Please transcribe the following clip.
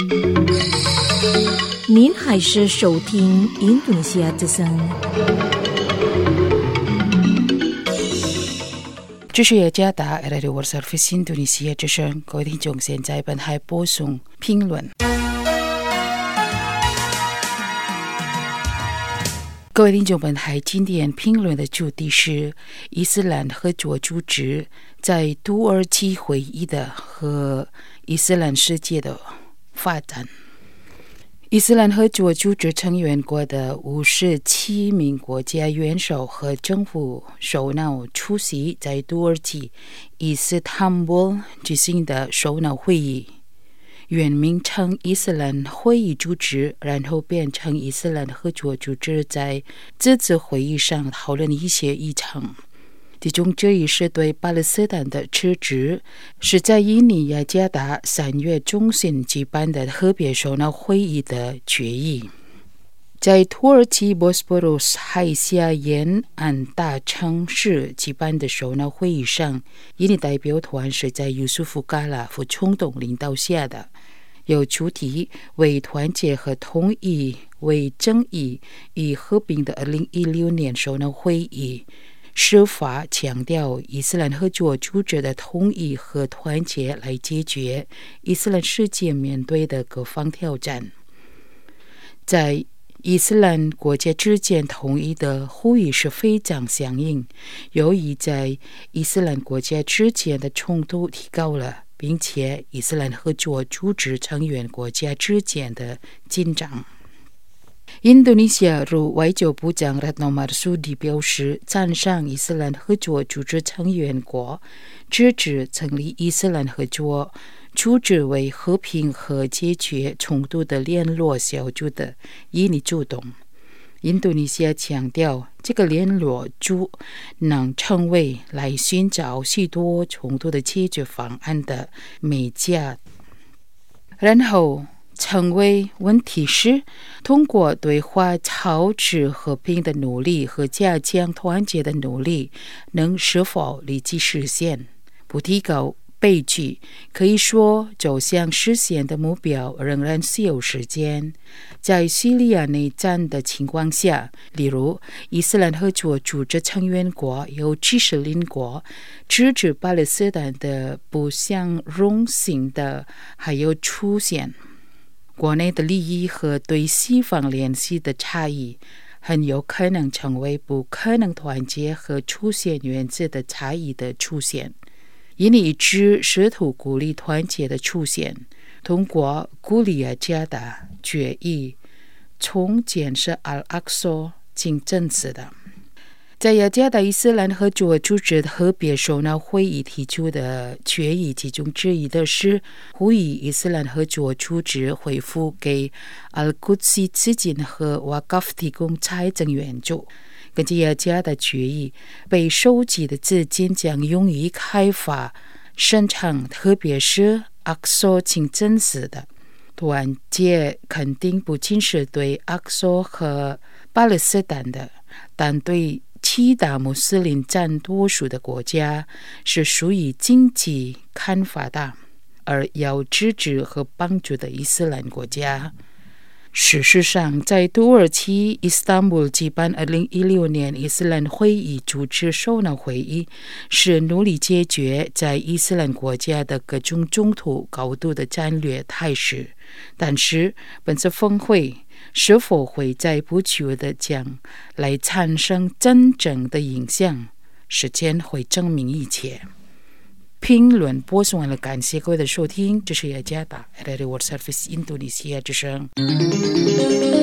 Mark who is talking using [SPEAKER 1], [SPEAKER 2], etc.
[SPEAKER 1] 您还是收听印度尼西亚之声。
[SPEAKER 2] 这是雅加达 Radio World Service 印度尼西亚之声，各位听众，现在本台播送评论。各位听众，本台今天评论的主题是伊斯兰合作组织在土耳其会议的和伊斯兰世界的发展。伊斯兰合作组织成员国的57名国家元首和政府首脑出席在土耳其伊斯坦布尔举行的首脑会议，原名称伊斯兰会议组织，然后变成伊斯兰合作组织。在这次会议上讨论一些议程，其中之一是对巴勒斯坦的支持，是在印尼雅加达3月中旬举办的特别首脑会议的决议。在土耳其博斯普鲁斯海峡沿岸大城市举办的首脑会议上，印尼代表团是在尤苏夫·嘎拉夫总统领导下的，有主题为团结和统一为正义与和平的2016年首脑会议，设法强调伊斯兰合作组织的统一和团结来解决伊斯兰世界面对的各方挑战。在伊斯兰国家之间统一的呼吁是非常响应，由于在伊斯兰国家之间的冲突提高了，并且伊斯兰合作组织成员国家之间的紧张。印度尼西亚外交部长Retno Marsudi表示，赞赏伊斯兰合作组织成员国支持成立伊斯兰合作组织为和平和解决冲突的联络小组的印尼主动。印度尼西亚强调，这个联络组能成为来寻找许多冲突的解决方案的媒介，然后成为问题是通过对话朝持和平的努力和加强团结的努力能是否立即实现。不提高悲剧，可以说走向实现的目标仍然需要时间。在叙利亚内战的情况下，例如伊斯兰合作组织成员国有70国支持巴勒斯坦的不相容性的还有出现。国内的利益和对西方联系的差异很有可能成为不可能团结和出现原则的差异的出现。印尼一直试图鼓励团结的出现，通过鼓励雅加达决议从建设阿克索进正式的。在雅加达伊斯兰合作组织特别首脑会议提出的决议其中之一的是呼吁伊斯兰合作组织恢复给阿尔古斯资金和瓦卡夫提供财政援助。根据雅加达决议，被收集的资金将用于开发生产，特别是阿克索清真寺的团结，肯定不仅是对阿克索和巴勒斯坦的，但对其他穆斯林占多数的国家是属于经济看法大而要支持和帮助的伊斯兰国家。事实上，在土耳其伊斯坦布尔举办2016年伊斯兰会议组织首脑会议，是努力解决在伊斯兰国家的各种冲突高度的战略态势。但是本次峰会是否会在不久的将来产生真正的影响，时间会证明一切。评论播送完了，感谢各位的收听，这是雅加达 Radio World Service 印度尼西亚之声。